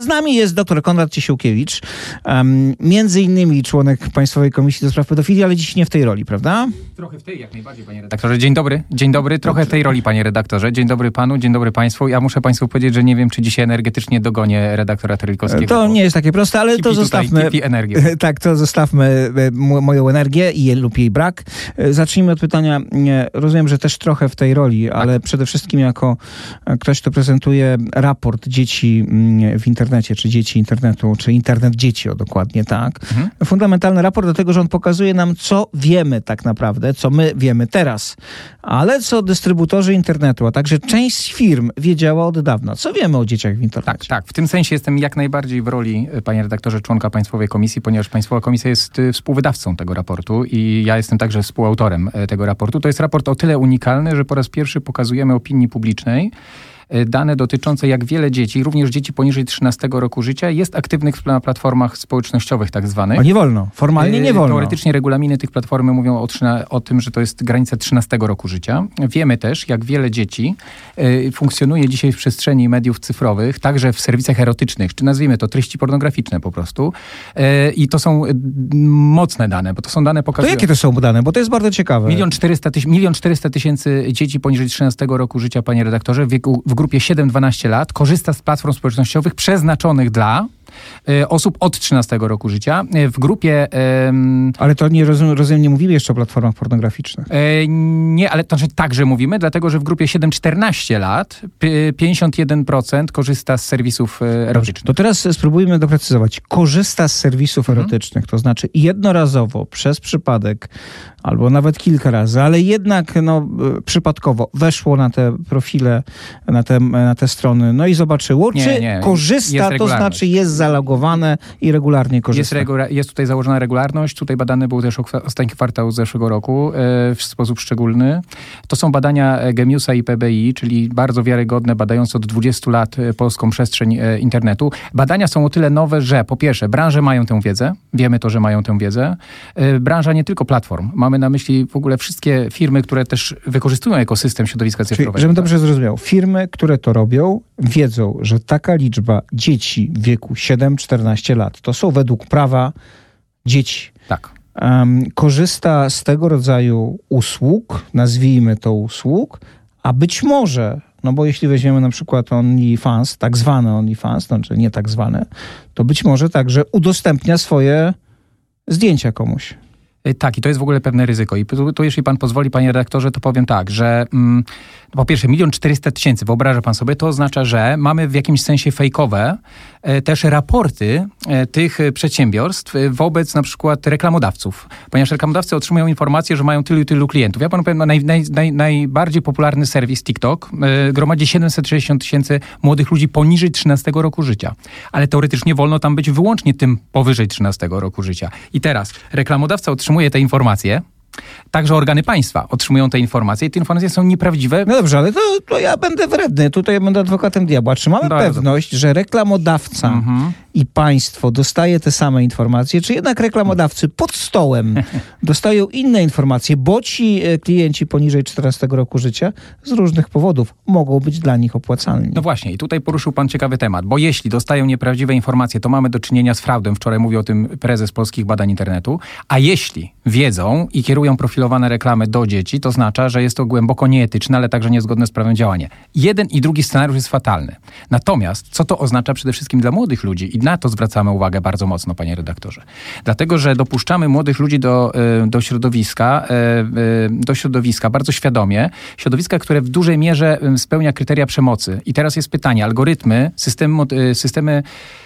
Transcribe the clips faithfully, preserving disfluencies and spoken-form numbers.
Z nami jest dr Konrad Ciesiłkiewicz, um, między innymi członek Państwowej Komisji do Spraw Pedofilii, ale dziś nie w tej roli, prawda? Trochę w tej, jak najbardziej, panie redaktorze. Dzień dobry, dzień dobry, trochę w tej roli, panie redaktorze. Dzień dobry panu, dzień dobry państwu. Ja muszę państwu powiedzieć, że nie wiem, czy dzisiaj energetycznie dogonię redaktora Terlikowskiego. To nie jest takie proste, ale kipi to tutaj, zostawmy. Kipi energię. Tak, to zostawmy moją energię i lub jej brak. Zacznijmy od pytania. Rozumiem, że też trochę w tej roli, ale tak. Przede wszystkim jako ktoś, kto prezentuje raport dzieci w internecie, czy dzieci internetu, czy internet dzieci, o dokładnie tak. Mhm. Fundamentalny raport do tego, że on pokazuje nam, co wiemy tak naprawdę, co my wiemy teraz, ale co dystrybutorzy internetu, a także część firm wiedziała od dawna. Co wiemy o dzieciach w internecie? Tak, tak. W tym sensie jestem jak najbardziej w roli, panie redaktorze, członka Państwowej Komisji, ponieważ Państwowa Komisja jest współwydawcą tego raportu i ja jestem także współautorem tego raportu. To jest raport o tyle unikalny, że po raz pierwszy pokazujemy opinii publicznej dane dotyczące, jak wiele dzieci, również dzieci poniżej trzynastego roku życia, jest aktywnych na platformach społecznościowych tak zwanych. A nie wolno. Formalnie nie wolno. Teoretycznie regulaminy tych platform mówią o, trzyna- o tym, że to jest granica trzynastego roku życia. Wiemy też, jak wiele dzieci y, funkcjonuje dzisiaj w przestrzeni mediów cyfrowych, także w serwisach erotycznych, czy nazwijmy to treści pornograficzne po prostu. Y, I to są y, mocne dane, bo to są dane pokazujące... To jakie to są dane? Bo to jest bardzo ciekawe. Milion czterysta tyś- milion czterysta tysięcy dzieci poniżej trzynastego roku życia, panie redaktorze, w wieku w grupie siedem do dwunastu lat korzysta z platform społecznościowych przeznaczonych dla y, osób od trzynastego roku życia. Y, w grupie... Y, ale to nie rozumiem, rozumiem, nie mówili jeszcze o platformach pornograficznych. Y, nie, ale to znaczy także mówimy, dlatego że w grupie siedem do czternastu lat y, pięćdziesiąt jeden procent korzysta z serwisów y, erotycznych. To teraz spróbujmy doprecyzować. Korzysta z serwisów mhm. erotycznych, to znaczy jednorazowo, przez przypadek, albo nawet kilka razy, ale jednak no, przypadkowo weszło na te profile, na te, na te strony, no i zobaczyło, nie, czy nie. korzysta, to znaczy jest zalogowane i regularnie korzysta. Jest, regula- jest tutaj założona regularność, tutaj badany był też ostatni kwartał z zeszłego roku yy, w sposób szczególny. To są badania Gemiusa i P B I, czyli bardzo wiarygodne, badające od dwudziestu lat polską przestrzeń yy, internetu. Badania są o tyle nowe, że po pierwsze, branże mają tę wiedzę, wiemy to, że mają tę wiedzę. Yy, branża nie tylko platform, mamy na myśli w ogóle wszystkie firmy, które też wykorzystują ekosystem środowiska cyfrowego. Czyli, żebym dobrze zrozumiał, firmy, które to robią, wiedzą, że taka liczba dzieci w wieku siedem do czternastu lat, to są według prawa dzieci. Tak. Um, korzysta z tego rodzaju usług, nazwijmy to usług, a być może, no bo jeśli weźmiemy na przykład OnlyFans, tak zwane OnlyFans, znaczy nie tak zwane, to być może także udostępnia swoje zdjęcia komuś. Tak, i to jest w ogóle pewne ryzyko. I tu, tu jeśli pan pozwoli, panie redaktorze, to powiem tak, że mm, po pierwsze milion czterysta tysięcy, wyobraża pan sobie, to oznacza, że mamy w jakimś sensie fejkowe e, też raporty e, tych przedsiębiorstw wobec na przykład reklamodawców. Ponieważ reklamodawcy otrzymują informację, że mają tylu i tylu klientów. Ja panu powiem, naj, naj, naj, najbardziej popularny serwis TikTok e, gromadzi siedemset sześćdziesiąt tysięcy młodych ludzi poniżej trzynastego roku życia. Ale teoretycznie wolno tam być wyłącznie tym powyżej trzynastego roku życia. I teraz reklamodawca otrzymuje te informacje, także organy państwa otrzymują te informacje i te informacje są nieprawdziwe. No dobrze, ale to, to ja będę wredny, tutaj ja będę adwokatem diabła. Czy mamy Bardzo. pewność, że reklamodawca mhm. i państwo dostaje te same informacje, czy jednak reklamodawcy pod stołem dostają inne informacje, bo ci klienci poniżej czternastego roku życia z różnych powodów mogą być dla nich opłacalni? No właśnie, i tutaj poruszył pan ciekawy temat, bo jeśli dostają nieprawdziwe informacje, to mamy do czynienia z fraudem. Wczoraj mówił o tym prezes Polskich Badań Internetu. A jeśli wiedzą i kierują profilowane reklamy do dzieci, to oznacza, że jest to głęboko nieetyczne, ale także niezgodne z prawem działanie. Jeden i drugi scenariusz jest fatalny. Natomiast co to oznacza przede wszystkim dla młodych ludzi? I na to zwracamy uwagę bardzo mocno, panie redaktorze. Dlatego, że dopuszczamy młodych ludzi do, do środowiska, do środowiska bardzo świadomie, środowiska, które w dużej mierze spełnia kryteria przemocy. I teraz jest pytanie, algorytmy, systemy, systemy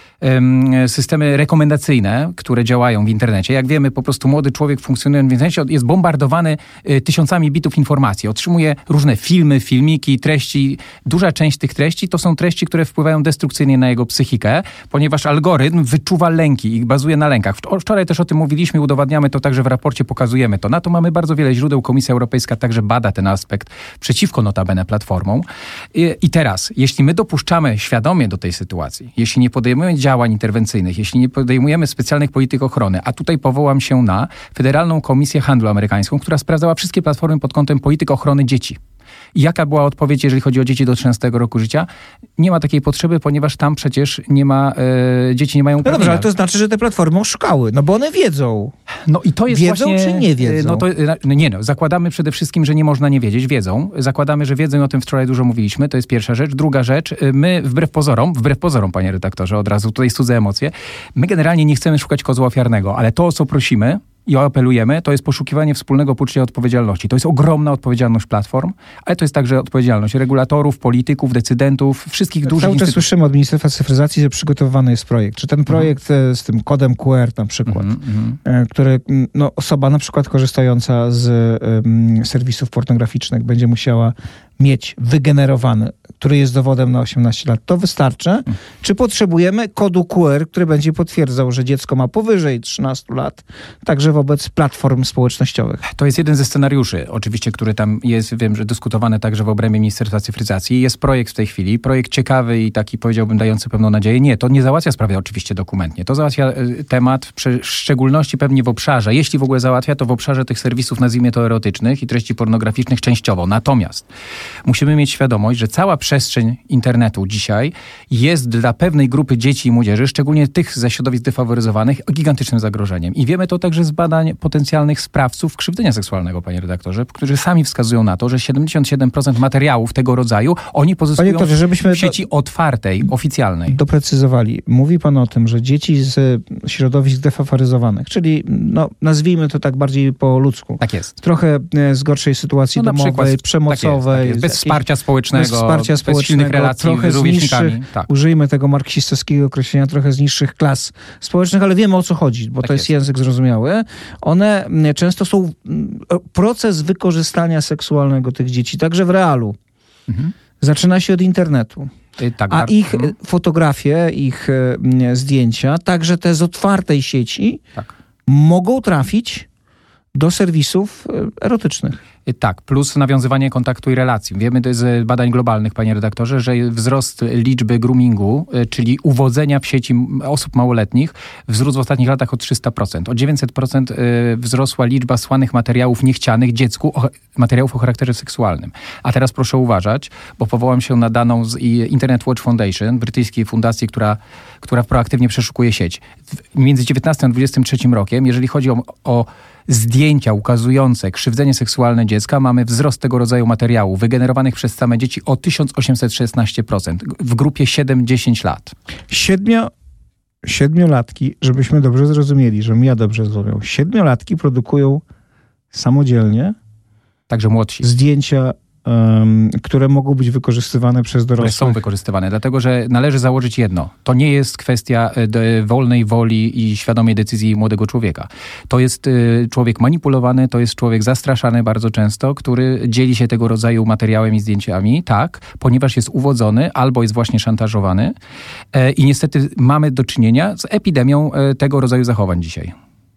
systemy rekomendacyjne, które działają w internecie. Jak wiemy, po prostu młody człowiek funkcjonując w internecie jest bombardowany tysiącami bitów informacji. Otrzymuje różne filmy, filmiki, treści. Duża część tych treści to są treści, które wpływają destrukcyjnie na jego psychikę, ponieważ algorytm wyczuwa lęki i bazuje na lękach. Wczoraj też o tym mówiliśmy, udowadniamy to także w raporcie, pokazujemy to. Na to mamy bardzo wiele źródeł. Komisja Europejska także bada ten aspekt przeciwko notabene platformom. I, i teraz, jeśli my dopuszczamy świadomie do tej sytuacji, jeśli nie podejmujemy działań działań interwencyjnych, jeśli nie podejmujemy specjalnych polityk ochrony, a tutaj powołam się na Federalną Komisję Handlu Amerykańską, która sprawdzała wszystkie platformy pod kątem polityk ochrony dzieci. I jaka była odpowiedź, jeżeli chodzi o dzieci do trzynastego roku życia? Nie ma takiej potrzeby, ponieważ tam przecież nie ma, e, dzieci nie mają No uprawnienia. dobrze, ale to znaczy, że te platformy oszukały, no bo one wiedzą. No i to jest wiedzą właśnie, czy nie wiedzą? No to, no nie no, zakładamy przede wszystkim, że nie można nie wiedzieć, wiedzą. Zakładamy, że wiedzą i o tym wczoraj dużo mówiliśmy, to jest pierwsza rzecz. Druga rzecz, my wbrew pozorom, wbrew pozorom, panie redaktorze, od razu tutaj cudze emocje, my generalnie nie chcemy szukać kozła ofiarnego, ale to, o co prosimy i apelujemy, to jest poszukiwanie wspólnego poczucia odpowiedzialności. To jest ogromna odpowiedzialność platform, ale to jest także odpowiedzialność regulatorów, polityków, decydentów, wszystkich dużych Cały czas instytucji. słyszymy od Ministerstwa Cyfryzacji, że przygotowywany jest projekt. Czy ten projekt mhm. z tym kodem Q R na przykład, mhm. który no, osoba na przykład korzystająca z um, serwisów pornograficznych będzie musiała mieć wygenerowany, który jest dowodem na osiemnaście lat, to wystarczy? Hmm. Czy potrzebujemy kodu Q R, który będzie potwierdzał, że dziecko ma powyżej trzynastu lat, także wobec platform społecznościowych? To jest jeden ze scenariuszy, oczywiście, który tam jest, wiem, że dyskutowany także w obrębie Ministerstwa Cyfryzacji. Jest projekt w tej chwili, projekt ciekawy i taki, powiedziałbym, dający pewną nadzieję. Nie, to nie załatwia sprawy oczywiście dokumentnie. To załatwia y, temat, w szczególności pewnie w obszarze, jeśli w ogóle załatwia, to w obszarze tych serwisów, nazwijmy to erotycznych i treści pornograficznych częściowo. Natomiast musimy mieć świadomość, że cała przestrzeń internetu dzisiaj jest dla pewnej grupy dzieci i młodzieży, szczególnie tych ze środowisk defaworyzowanych, gigantycznym zagrożeniem. I wiemy to także z badań potencjalnych sprawców krzywdzenia seksualnego, panie redaktorze, którzy sami wskazują na to, że siedemdziesiąt siedem procent materiałów tego rodzaju oni pozyskują Panie, to, żebyśmy w sieci otwartej, oficjalnej. Doprecyzowali. Mówi pan o tym, że dzieci z środowisk defaworyzowanych, czyli no, nazwijmy to tak bardziej po ludzku. Tak jest. Trochę z gorszej sytuacji no, domowej, przykład, przemocowej. Tak jest, tak jest. Bez wsparcia społecznego, bez, wsparcia bez społecznego, silnych relacji trochę z rówieśnikami. niższych, tak. Użyjmy tego marksistowskiego określenia, trochę z niższych klas społecznych, ale wiemy, o co chodzi, bo tak to jest, jest język zrozumiały. One często są proces wykorzystania seksualnego tych dzieci, także w realu. Mhm. Zaczyna się od internetu. Tak, a ich hmm. fotografie, ich zdjęcia, także te z otwartej sieci, tak. mogą trafić do serwisów erotycznych. Tak, plus nawiązywanie kontaktu i relacji. Wiemy z badań globalnych, panie redaktorze, że wzrost liczby groomingu, czyli uwodzenia w sieci osób małoletnich, wzrósł w ostatnich latach o trzysta procent. O dziewięćset procent wzrosła liczba słanych materiałów niechcianych dziecku, materiałów o charakterze seksualnym. A teraz proszę uważać, bo powołam się na daną z Internet Watch Foundation, brytyjskiej fundacji, która, która proaktywnie przeszukuje sieć. Między dziewiętnastym a dwudziestym trzecim rokiem, jeżeli chodzi o, o zdjęcia ukazujące krzywdzenie seksualne dziecka, mamy wzrost tego rodzaju materiałów wygenerowanych przez same dzieci o tysiąc osiemset szesnaście procent w grupie siedem do dziesięciu lat. Siedmio, siedmiolatki, żebyśmy dobrze zrozumieli, żebym ja dobrze zrozumiał, siedmiolatki produkują samodzielnie także młodsi zdjęcia, Um, które mogą być wykorzystywane przez dorosłych. Które są wykorzystywane, dlatego że należy założyć jedno. To nie jest kwestia de, wolnej woli i świadomej decyzji młodego człowieka. To jest y, człowiek manipulowany, to jest człowiek zastraszany bardzo często, który dzieli się tego rodzaju materiałem i zdjęciami, tak, ponieważ jest uwodzony albo jest właśnie szantażowany e, i niestety mamy do czynienia z epidemią e, tego rodzaju zachowań dzisiaj.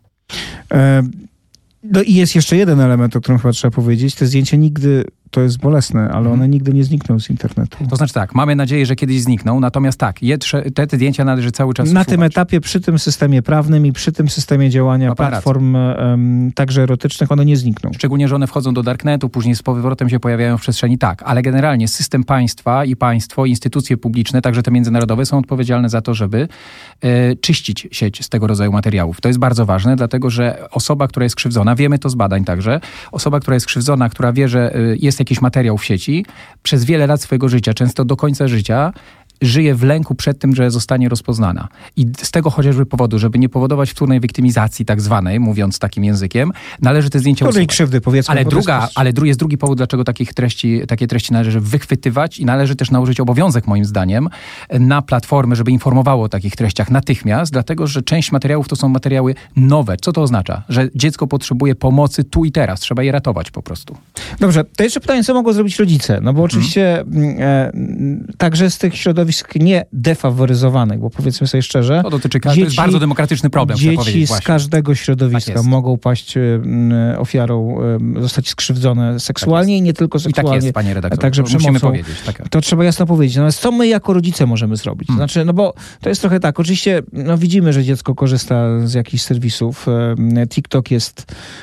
E, no i jest jeszcze jeden element, o którym chyba trzeba powiedzieć. Te zdjęcia nigdy, to jest bolesne, ale one nigdy nie znikną z internetu. To znaczy tak, mamy nadzieję, że kiedyś znikną, natomiast tak, je, te, te zdjęcia należy cały czas Na usuwać. tym etapie, przy tym systemie prawnym i przy tym systemie działania no, platform um, także erotycznych, one nie znikną. Szczególnie, że one wchodzą do darknetu, później z powrotem się pojawiają w przestrzeni, tak, ale generalnie system państwa i państwo, instytucje publiczne, także te międzynarodowe, są odpowiedzialne za to, żeby e, czyścić sieć z tego rodzaju materiałów. To jest bardzo ważne, dlatego że osoba, która jest krzywdzona, wiemy to z badań także, osoba, która jest krzywdzona, która wie, że y, jest jakiś materiał w sieci, przez wiele lat swojego życia, często do końca życia, żyje w lęku przed tym, że zostanie rozpoznana. I z tego chociażby powodu, żeby nie powodować wtórnej wiktymizacji tak zwanej, mówiąc takim językiem, należy te zdjęcia usuwać. krzywdy, powiedzmy. Ale, druga, jest... ale dru, jest drugi powód, dlaczego takich treści, takie treści należy wychwytywać i należy też nałożyć obowiązek, moim zdaniem, na platformy, żeby informowało o takich treściach natychmiast, dlatego, że część materiałów to są materiały nowe. Co to oznacza? Że dziecko potrzebuje pomocy tu i teraz. Trzeba je ratować po prostu. Dobrze, to jeszcze pytanie, co mogą zrobić rodzice? No bo oczywiście hmm. e, także z tych środowisk nie defaworyzowanych, bo powiedzmy sobie szczerze, to dotyczy dzieci, to jest bardzo demokratyczny problem. Dzieci z każdego środowiska tak mogą paść ofiarą, zostać skrzywdzone seksualnie tak i nie tylko seksualnie. I tak jest, panie redaktorze. Także to musimy przemocą. powiedzieć. Tak. To trzeba jasno powiedzieć. Natomiast co my jako rodzice możemy zrobić? Hmm. Znaczy, no bo to jest trochę tak, oczywiście no widzimy, że dziecko korzysta z jakichś serwisów. TikTok jest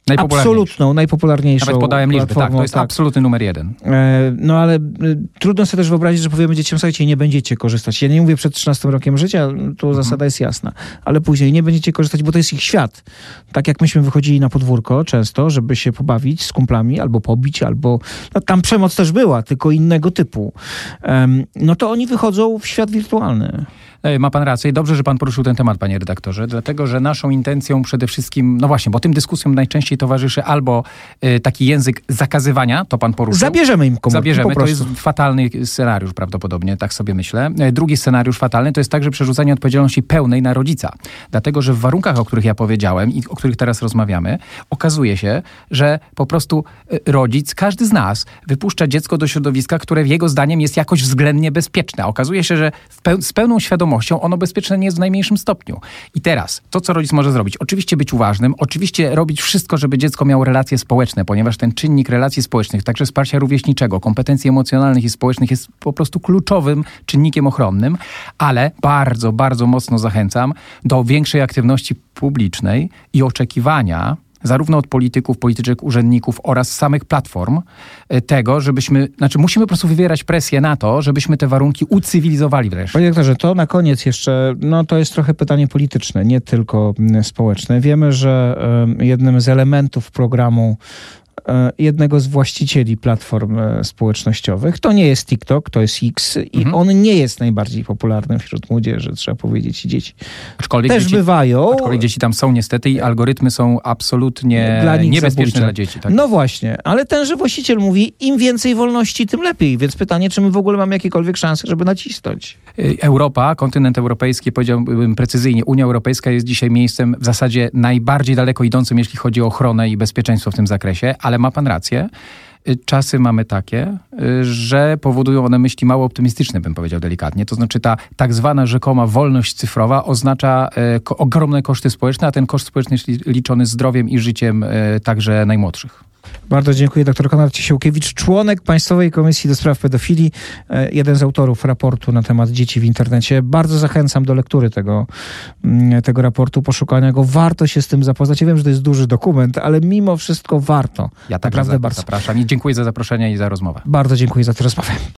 absolutną, najpopularniejszą Nawet podałem liczby, tak, to jest tak. absolutny numer jeden. E, no ale e, trudno sobie też wyobrazić, że powiemy dzieciom, słuchajcie, nie będziecie korzystać. Ja nie mówię przed trzynastym rokiem życia, tu mhm. zasada jest jasna, ale później nie będziecie korzystać, bo to jest ich świat. Tak jak myśmy wychodzili na podwórko często, żeby się pobawić z kumplami, albo pobić, albo... No, tam przemoc też była, tylko innego typu. E, no to oni wychodzą w świat wirtualny. Ma pan rację. Dobrze, że pan poruszył ten temat, panie redaktorze, dlatego, że naszą intencją przede wszystkim, no właśnie, bo tym dyskusjom najczęściej towarzyszy albo y, taki język zakazywania, to pan poruszył. Zabierzemy im komórki, Zabierzemy, po prostu. To jest fatalny scenariusz prawdopodobnie, tak sobie myślę. Drugi scenariusz fatalny to jest także przerzucanie odpowiedzialności pełnej na rodzica. Dlatego, że w warunkach, o których ja powiedziałem i o których teraz rozmawiamy, okazuje się, że po prostu rodzic, każdy z nas wypuszcza dziecko do środowiska, które jego zdaniem jest jakoś względnie bezpieczne. A okazuje się, że w peł- z pełną świadomością ono bezpieczne nie jest w najmniejszym stopniu. I teraz, to co rodzic może zrobić? Oczywiście być uważnym, oczywiście robić wszystko, żeby dziecko miało relacje społeczne, ponieważ ten czynnik relacji społecznych, także wsparcia rówieśniczego, kompetencji emocjonalnych i społecznych jest po prostu kluczowym czynnikiem ochronnym, ale bardzo, bardzo mocno zachęcam do większej aktywności publicznej i oczekiwania zarówno od polityków, polityczek, urzędników oraz samych platform tego, żebyśmy, znaczy musimy po prostu wywierać presję na to, żebyśmy te warunki ucywilizowali wreszcie. Panie doktorze, to na koniec jeszcze, no to jest trochę pytanie polityczne, nie tylko społeczne. Wiemy, że y, jednym z elementów programu jednego z właścicieli platform społecznościowych. To nie jest TikTok, to jest X i mhm. on nie jest najbardziej popularny wśród młodzieży, trzeba powiedzieć, i dzieci aczkolwiek też dzieci, bywają. Aczkolwiek dzieci tam są niestety i algorytmy są absolutnie dla niebezpieczne zabójcze. Dla dzieci. Tak? No właśnie, ale tenże właściciel mówi, im więcej wolności, tym lepiej. Więc pytanie, czy my w ogóle mamy jakiekolwiek szanse, żeby nacisnąć? Europa, kontynent europejski, powiedziałbym precyzyjnie, Unia Europejska jest dzisiaj miejscem w zasadzie najbardziej daleko idącym, jeśli chodzi o ochronę i bezpieczeństwo w tym zakresie, ale ma pan rację. Czasy mamy takie, że powodują one myśli mało optymistyczne, bym powiedział delikatnie. To znaczy ta tak zwana rzekoma wolność cyfrowa oznacza e, ko- ogromne koszty społeczne, a ten koszt społeczny jest liczony zdrowiem i życiem e, także najmłodszych. Bardzo dziękuję. Doktor Konrad Ciesiłkiewicz, członek Państwowej Komisji do Spraw Pedofilii, jeden z autorów raportu na temat dzieci w internecie. Bardzo zachęcam do lektury tego, tego raportu, poszukania go. Warto się z tym zapoznać. Ja wiem, że to jest duży dokument, ale mimo wszystko warto. Ja także naprawdę za, bardzo zapraszam i dziękuję za zaproszenie i za rozmowę. Bardzo dziękuję za tę rozmowę.